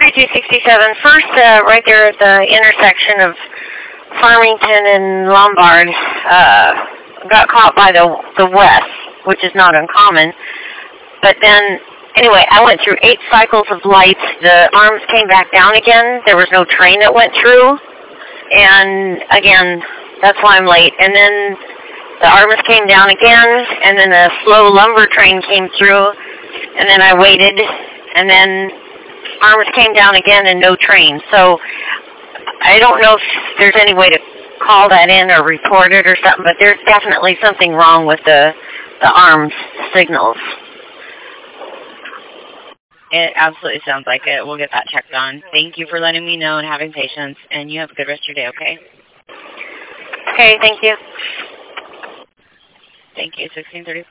3267. First, right there at the intersection of Farmington and Lombard, got caught by the west, which is not uncommon. But then, anyway, I went through 8 cycles of lights. The arms came back down again. There was no train that went through. And, again, that's why I'm late. And then the arms came down again, and then a slow lumber train came through, and then I waited, and then arms came down again and no train. So I don't know if there's any way to call that in or report it or something, but there's definitely something wrong with the arms signals. It absolutely sounds like it. We'll get that checked on. Thank you for letting me know and having patience, and you have a good rest of your day, okay? Okay, thank you. Thank you, 1630.